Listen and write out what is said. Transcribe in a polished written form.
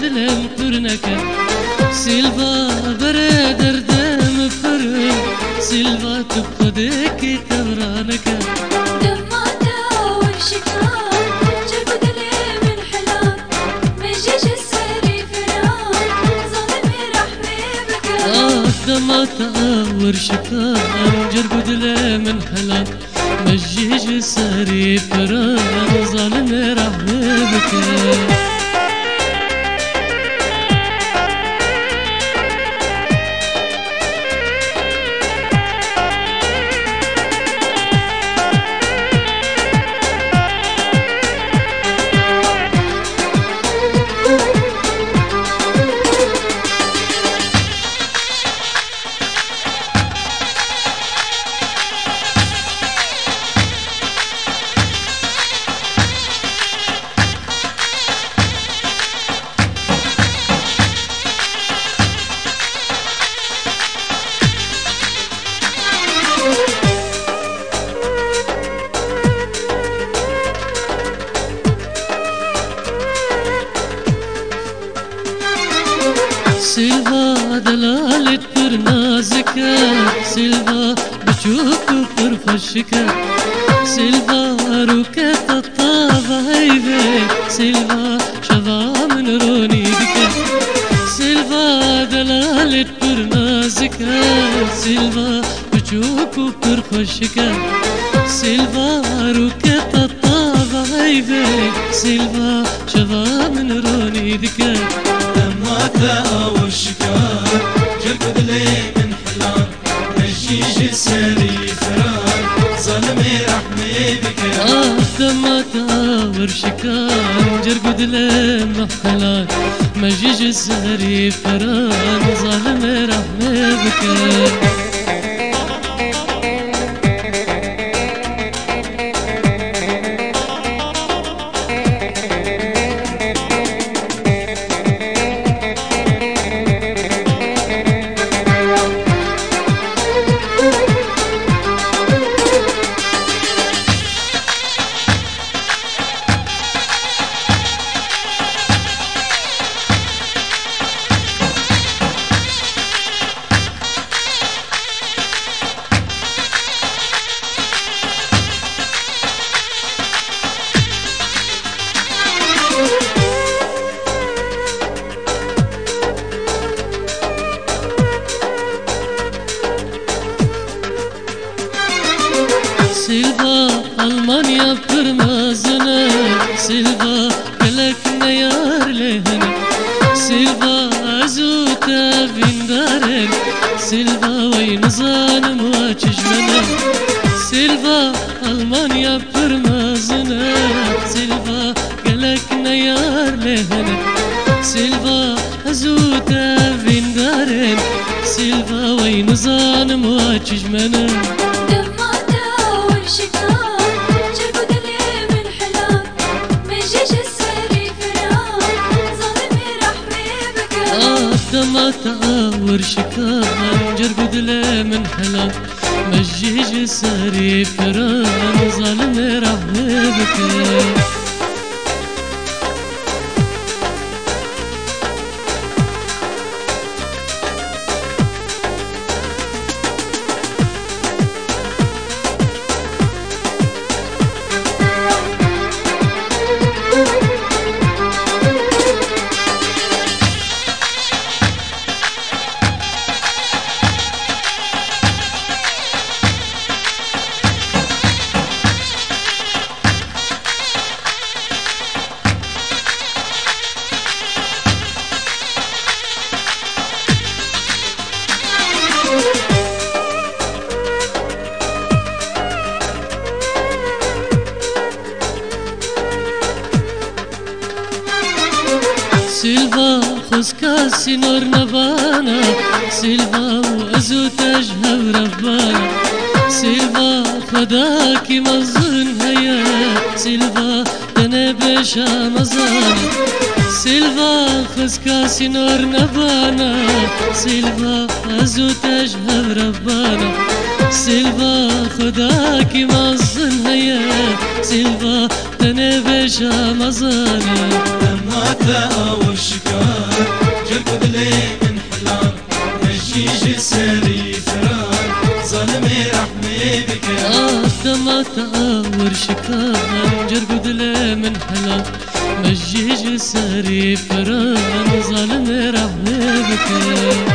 دلم پرنکه سیلوا بره دردم فرم سیلوا تو خوده کی تورانکه دماتا والشكار جرب دلي من حلال مجيش السري فران ظالمي رحمي بك دماتا ورشكان جرب دلي من حلال مجيج سري فران ظالم رحمي بك سیلوا دلالت پر نازکه سیلوا بچوک پر خوشکه سیلوا روکت الطابع هیوه سیلوا شوا من رونی دکه سیلوا دلالت پر نازکه سیلوا بچوک پر خوشکه سیلوا روکت الطابع هیوه سیلوا شوا من رونی دکه دماتا والشكار جرب دلي من حلال مجيج سري فرار ظلمي رحمي بك دماتا ورشكان جرب دلي من حلال مجيج سري فرار ظالم رحمي بك سیلوا ألمانيا برمازنا سیلوا کلک نیار لهنا سیلوا ازوتا بیندارن سیلوا وين ظالم واججمنا سیلوا ألمانيا برمازنا سیلوا کلک نیار لهنا سیلوا ازوتا بیندارن سیلوا وين ظالم واججمنا دماتا ورشكان جرب دلي من حلال مجيج سري فران ظالم رحمي بك سیلوا خسکا سینور نبانا سیلوا وازو تجهب ربانا سیلوا خدا کی مظن هيا سیلوا تنبش مزانا سیلوا خسکا سینور نبانا سیلوا وازو تجهب ربانا سيلفا خداكي مظن هيا سيلفا تنبشا مظانا دمعتا وشكار جركو دلي من حلال مجيج ساري فرار ظالمي رحمي بك دمعتا ورشكار جركو دلي من حلال مجيج ساري فرار ظالمي رحمي بك